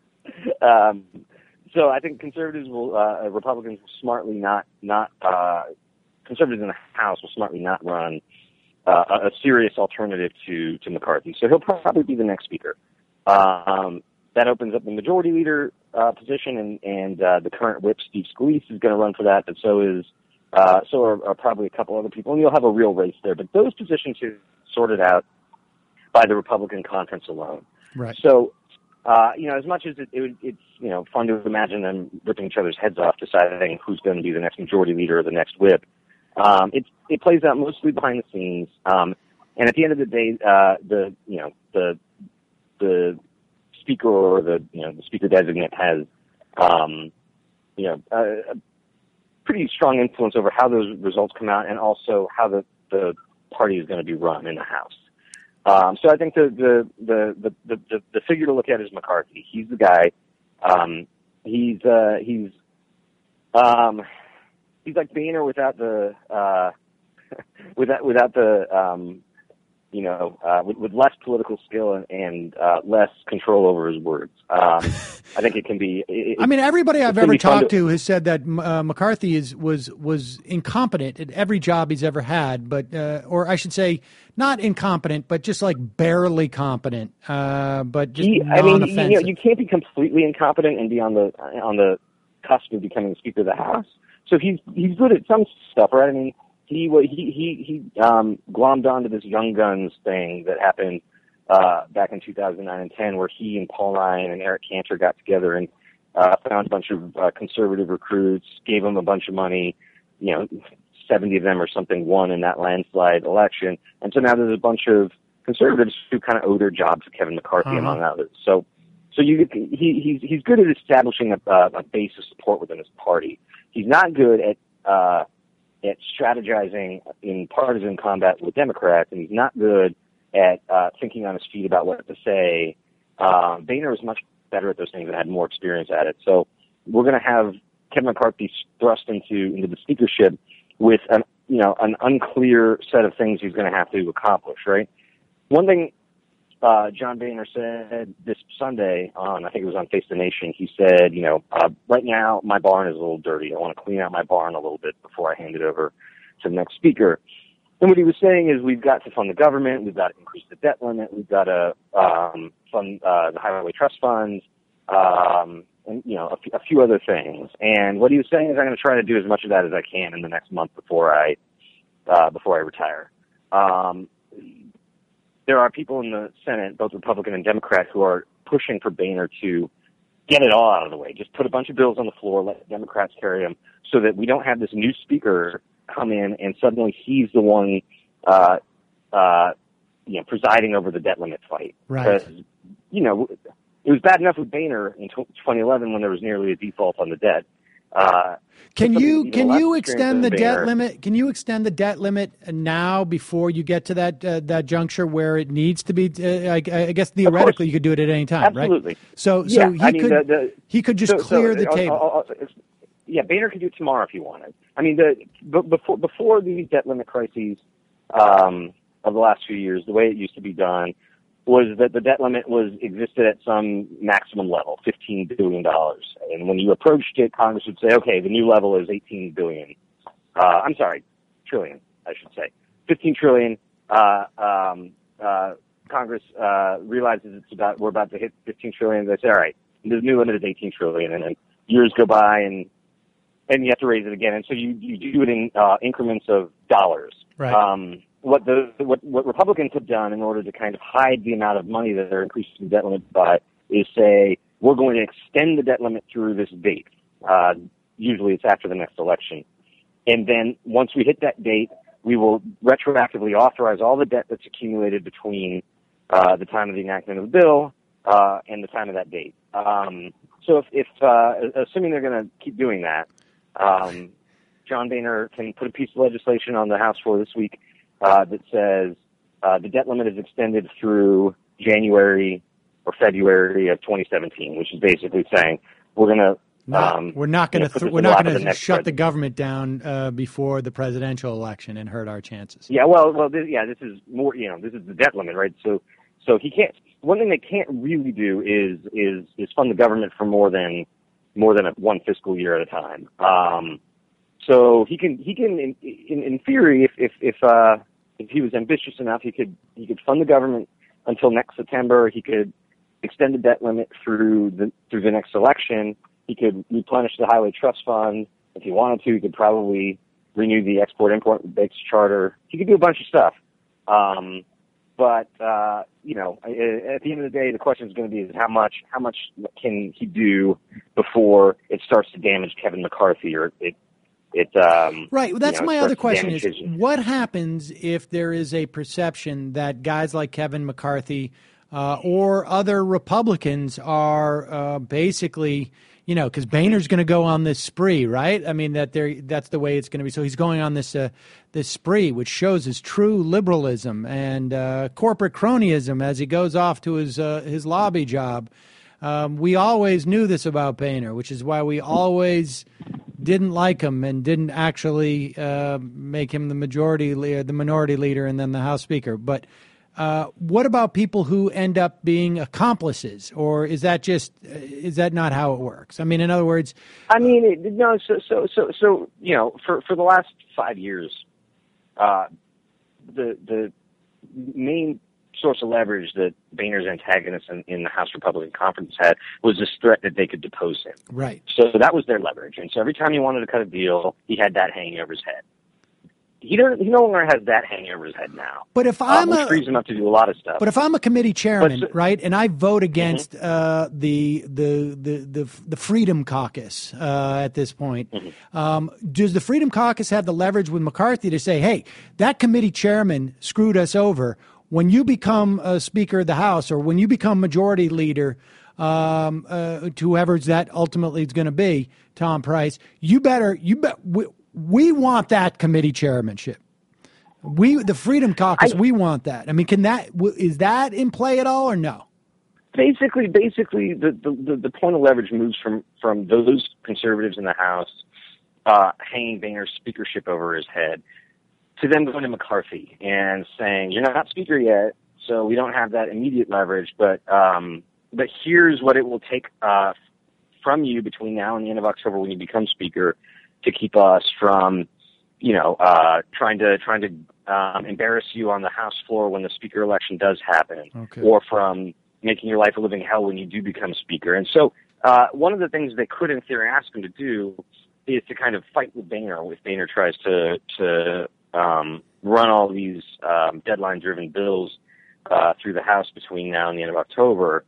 So I think conservatives Republicans will smartly not conservatives in the House will smartly not run a serious alternative to McCarthy. So he'll probably be the next Speaker. That opens up the majority leader position, and the current whip, Steve Scalise, is going to run for that, but so are probably a couple other people, and you'll have a real race there. But those positions are sorted out by the Republican conference alone. Right. So, as much as it's fun to imagine them ripping each other's heads off, deciding who's going to be the next majority leader or the next whip, it plays out mostly behind the scenes. And at the end of the day, the Speaker or the Speaker designate has a pretty strong influence over how those results come out, and also how the party is going to be run in the House. So I think the figure to look at is McCarthy. He's the guy. He's like Boehner without the with less political skill and less control over his words. I think it can be. Everybody I've ever talked to has said that McCarthy was incompetent at every job he's ever had, but or I should say, not incompetent, but just like barely competent. But just non-offensive. You can't be completely incompetent and be on the cusp of becoming Speaker of the House. So he's good at some stuff, right? I mean, he glommed onto this Young Guns thing that happened back in 2009 and 10, where he and Paul Ryan and Eric Cantor got together and found a bunch of conservative recruits, gave them a bunch of money, 70 of them or something won in that landslide election, and so now there's a bunch of conservatives who kind of owe their jobs to Kevin McCarthy, among others. So he's good at establishing a base of support within his party. He's not good at at strategizing in partisan combat with Democrats, and he's not good at thinking on his feet about what to say. Boehner was much better at those things and had more experience at it. So we're going to have Kevin McCarthy thrust into the speakership with an unclear set of things he's going to have to accomplish, right? One thing John Boehner said this Sunday I think it was on Face the Nation, he said, right now my barn is a little dirty. I want to clean out my barn a little bit before I hand it over to the next speaker. And what he was saying is we've got to fund the government, we've got to increase the debt limit, we've got to fund the highway trust funds, and a few other things. And what he was saying is I'm going to try to do as much of that as I can in the next month before I retire. There are people in the Senate, both Republican and Democrat, who are pushing for Boehner to get it all out of the way. Just put a bunch of bills on the floor, let Democrats carry them, so that we don't have this new speaker come in and suddenly he's the one, presiding over the debt limit fight. Right. Because, it was bad enough with Boehner in 2011 when there was nearly a default on the debt. Can you extend the debt limit? Can you extend the debt limit now before you get to that juncture where it needs to be? I guess theoretically you could do it at any time, absolutely. Right? So he could just clear the table. Boehner could do it tomorrow if he wanted. I mean, before these debt limit crises of the last few years, the way it used to be done was that the debt limit existed at some maximum level, $15 billion. And when you approached it, Congress would say, okay, the new level is $18 billion. Trillion, I should say. $15 trillion. Congress realizes we're about to hit $15 trillion. They say, all right, the new limit is $18 trillion. And then years go by and you have to raise it again. And so you do it in increments of dollars. Right. What Republicans have done in order to kind of hide the amount of money that they're increasing the debt limit by is say, we're going to extend the debt limit through this date. Usually it's after the next election. And then once we hit that date, we will retroactively authorize all the debt that's accumulated between the time of the enactment of the bill and the time of that date. So if assuming they're going to keep doing that, John Boehner can put a piece of legislation on the House floor this week that says the debt limit is extended through January or February of 2017, which is basically saying we're going to we're not going to shut the government down before the presidential election and hurt our chances. Yeah, this is more. This is the debt limit, right? So he can't. One thing they can't really do is fund the government for more than one fiscal year at a time. So he can in theory, if he was ambitious enough, he could fund the government until next September. He could extend the debt limit through the next election. He could replenish the highway trust fund if he wanted to. He could probably renew the export-import banks charter. He could do a bunch of stuff. But at the end of the day, the question is going to be how much can he do before it starts to damage Kevin McCarthy or right. Well, that's my other question is what happens if there is a perception that guys like Kevin McCarthy or other Republicans are basically, because Boehner's going to go on this spree, right? I mean, that's the way it's going to be. So he's going on this spree, which shows his true liberalism and corporate cronyism as he goes off to his lobby job. We always knew this about Boehner, which is why we always didn't like him and didn't actually make him the minority leader and then the House Speaker. But what about people who end up being accomplices, or is that not how it works? I mean, in other words, for the last 5 years, the main source of leverage that Boehner's antagonists in the House Republican Conference had was this threat that they could depose him. Right. So that was their leverage. And so every time he wanted to cut a deal, he had that hanging over his head. He no longer has that hanging over his head now. But if which frees him up to do a lot of stuff. But if I'm a committee chairman, right, and I vote against the Freedom Caucus at this point, does the Freedom Caucus have the leverage with McCarthy to say, hey, that committee chairman screwed us over? When you become a Speaker of the House or when you become Majority Leader, to whoever that ultimately is going to be, Tom Price, we want that committee chairmanship. The Freedom Caucus, we want that. I mean, is that in play at all or no? Basically, the point of leverage moves from those conservatives in the House hanging Boehner's speakership over his head to them going to McCarthy and saying, "You're not speaker yet, so we don't have that immediate leverage, but here's what it will take from you between now and the end of October when you become speaker to keep us from, trying to embarrass you on the House floor when the speaker election does happen, or from making your life a living hell when you do become speaker." And so one of the things they could, in theory, ask him to do is to kind of fight with Boehner if Boehner tries to run all these deadline-driven bills through the House between now and the end of October.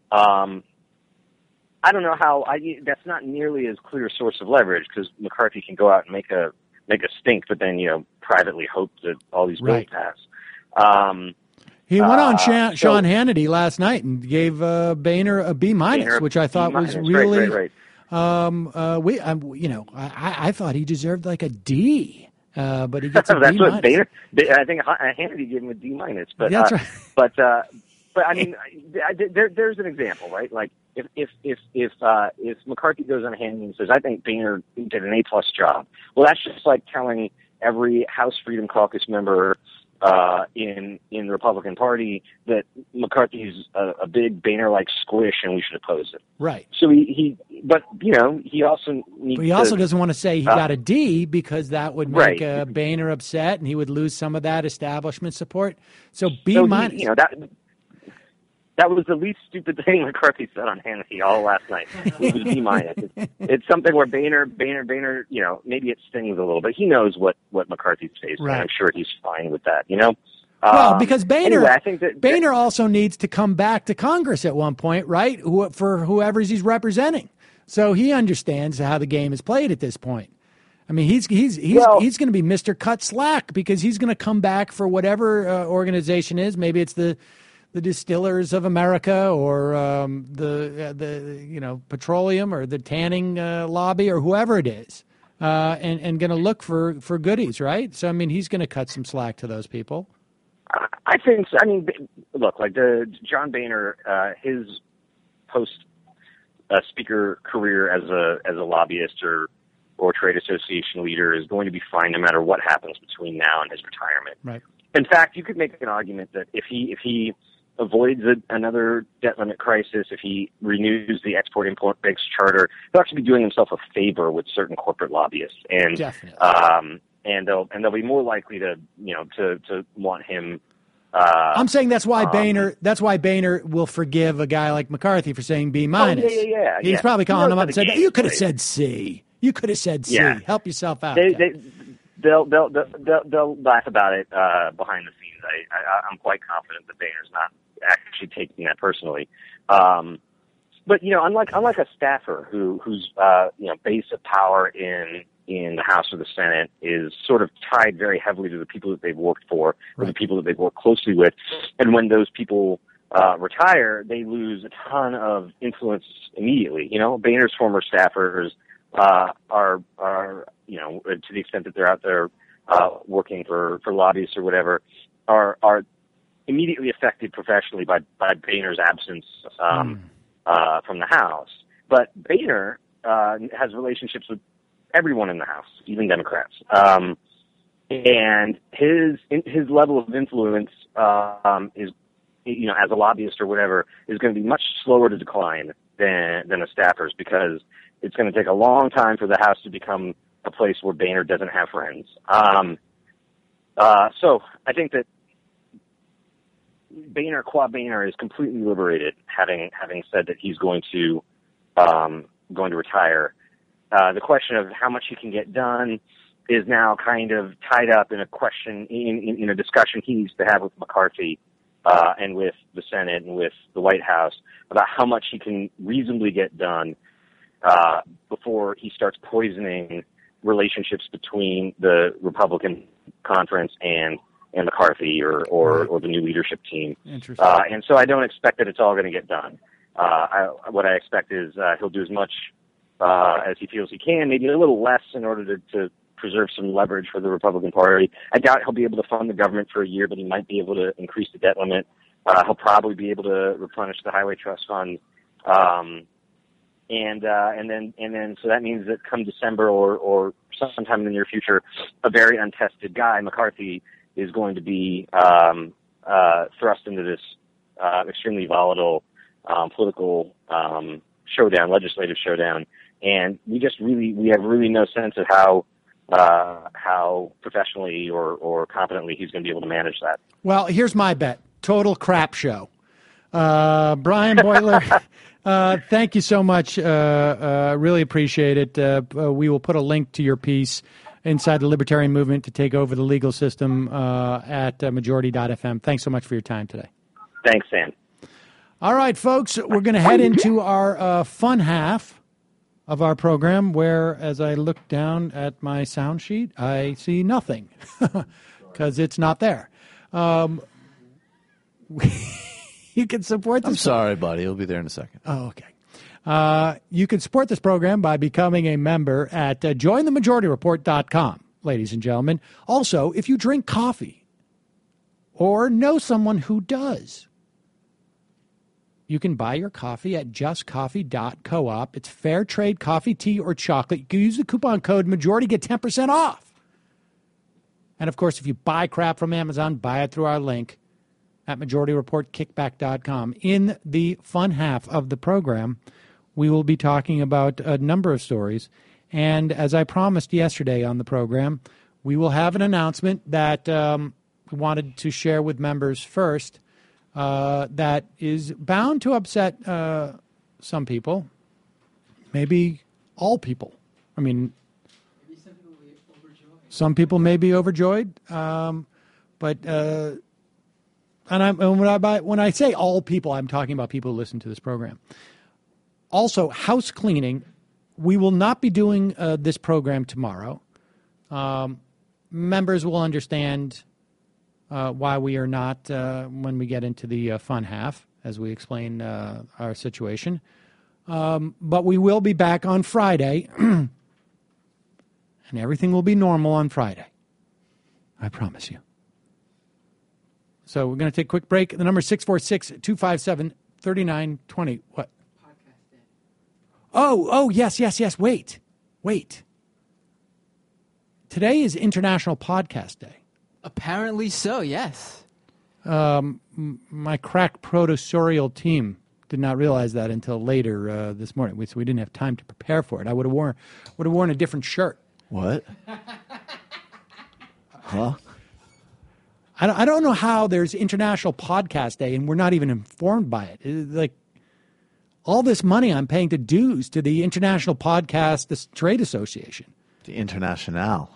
I don't know how. That's not nearly as clear a source of leverage because McCarthy can go out and make a stink, but then privately hope that all these bills pass. He went on Sean Hannity last night and gave Boehner a B-, which I thought was really. Right. I thought he deserved like a D, but he gets a That's B-. what Boehner. I think Hannity gave him a D-, but that's right. But I mean, there's an example, right? Like if McCarthy goes on Hannity and says, "I think Boehner did an A+ job," well, that's just like telling every House Freedom Caucus member in the Republican Party that McCarthy's a big Boehner-like squish and we should oppose it. Right. So he also needs. But he also doesn't want to say he got a D because that would make Boehner upset and he would lose some of that establishment support. So B-. That was the least stupid thing McCarthy said on Hannity all last night. It was B-. It's something where Boehner, maybe it stings a little, but he knows what McCarthy's facing. Right. I'm sure he's fine with that, Well, because Boehner, anyway, I think that Boehner also needs to come back to Congress at one point, right? For whoever he's representing. So he understands how the game is played at this point. I mean, he's going to be Mr. Cut Slack because he's going to come back for whatever organization is. Maybe it's the Distillers of America or the petroleum or the tanning lobby or whoever it is, and going to look for goodies, right? So I mean, he's going to cut some slack to those people. I think so. I mean, look, like John Boehner, his post speaker career as a lobbyist or trade association leader is going to be fine no matter what happens between now and his retirement. Right. In fact, you could make an argument that if he avoids another debt limit crisis, if he renews the Export-Import Banks Charter, he'll actually be doing himself a favor with certain corporate lobbyists, and definitely. And they'll be more likely to want him. I'm saying that's why Boehner will forgive a guy like McCarthy for saying B-. Yeah. He's probably calling him up and saying, "You could have said C. You could have said C. Yeah. Help yourself out." They'll laugh about it behind the scenes. I'm quite confident that Boehner's not actually taking that personally. But unlike a staffer whose base of power in the House or the Senate is sort of tied very heavily to the people that they've worked for, or the people that they've worked closely with, and when those people retire, they lose a ton of influence immediately. Boehner's former staffers are to the extent that they're out there working for lobbyists or whatever, are immediately affected professionally by Boehner's absence from the House. But Boehner has relationships with everyone in the House, even Democrats, and his level of influence is, as a lobbyist or whatever, is going to be much slower to decline than a staffer's because it's going to take a long time for the House to become a place where Boehner doesn't have friends. So I think that Qua Boehner is completely liberated, having said that he's going to retire. The question of how much he can get done is now kind of tied up in a question in a discussion he needs to have with McCarthy and with the Senate and with the White House about how much he can reasonably get done before he starts poisoning relationships between the Republican conference and McCarthy or the new leadership team. Interesting. And so I don't expect that it's all going to get done. What I expect is he'll do as much as he feels he can, maybe a little less in order to preserve some leverage for the Republican Party. I doubt he'll be able to fund the government for a year, but he might be able to increase the debt limit. He'll probably be able to replenish the Highway Trust Fund. And then so that means that come December or sometime in the near future, a very untested guy, McCarthy, is going to be thrust into this extremely volatile political legislative showdown, and we have really no sense of how professionally or competently he's going to be able to manage that. Well, here's my bet: total crap show. Brian Boiler, thank you so much. Really appreciate it. We will put a link to your piece inside the Libertarian Movement to take over the legal system at majority.fm. Thanks so much for your time today. Thanks, Sam. All right, folks, we're going to head into our fun half of our program where, as I look down at my sound sheet, I see nothing because it's not there. You can support this. I'm sorry, buddy. It'll be there in a second. Oh, okay. You can support this program by becoming a member at jointhemajorityreport.com, ladies and gentlemen. Also, if you drink coffee or know someone who does, you can buy your coffee at justcoffee.coop. It's fair trade coffee, tea, or chocolate. You can use the coupon code MAJORITY, get 10% off. And, of course, if you buy crap from Amazon, buy it through our link at MajorityReportKickback.com. In the fun half of the program, we will be talking about a number of stories. And as I promised yesterday on the program, we will have an announcement that we wanted to share with members first that is bound to upset some people, maybe all people. I mean, some people may be overjoyed, but when I say all people, I'm talking about people who listen to this program. Also, house cleaning. We will not be doing this program tomorrow. Members will understand why we are not when we get into the fun half, as we explain our situation. But we will be back on Friday, and everything will be normal on Friday. I promise you. So we're going to take a quick break. The number is 646-257-3920. What? Podcast Day. Oh, yes. Wait. Today is International Podcast Day. Apparently so, yes. My crack protosorial team did not realize that until later this morning. So we didn't have time to prepare for it. I would have worn a different shirt. What? Huh? I don't know how there's International Podcast Day and we're not even informed by it. Like all this money I'm paying to dues to the International Podcast Trade Association. The International.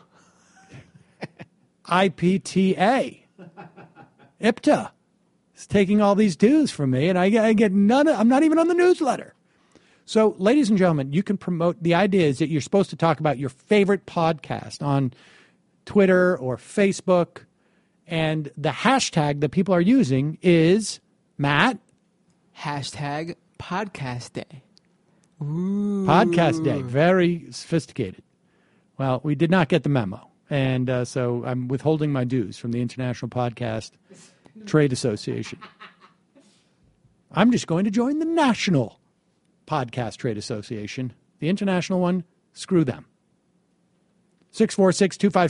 IPTA. IPTA is taking all these dues from me, and I get none. I'm not even on the newsletter. So, ladies and gentlemen, you can promote. The idea is that you're supposed to talk about your favorite podcast on Twitter or Facebook, and the hashtag that people are using is, Matt? Hashtag Podcast Day. Ooh. Podcast Day. Very sophisticated. Well, we did not get the memo. And so I'm withholding my dues from the International Podcast Trade Association. I'm just going to join the National Podcast Trade Association. The international one, screw them.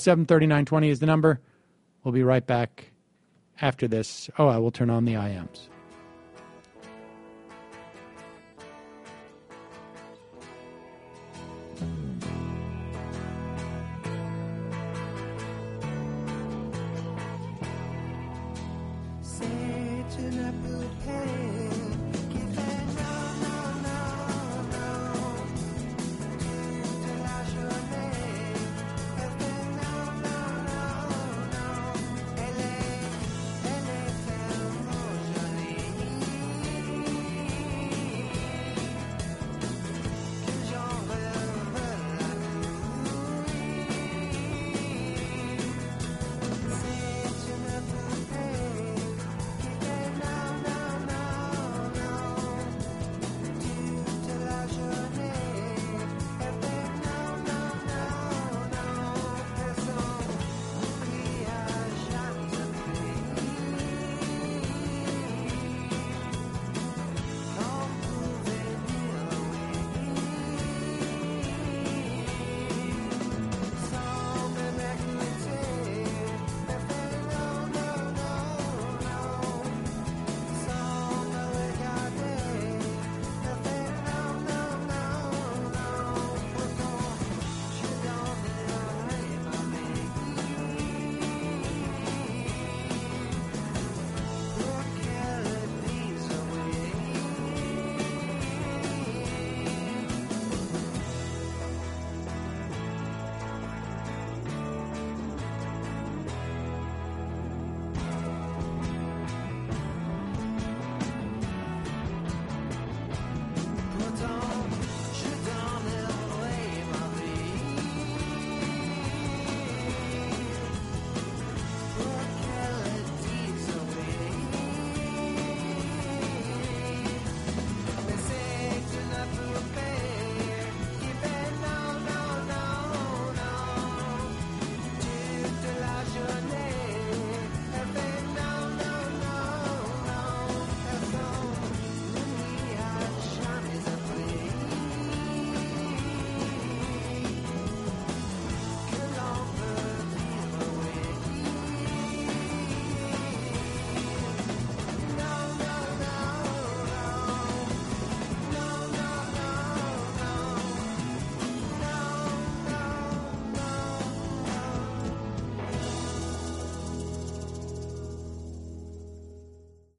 646-257-3920 is the number. We'll be right back after this. Oh, I will turn on the IMs.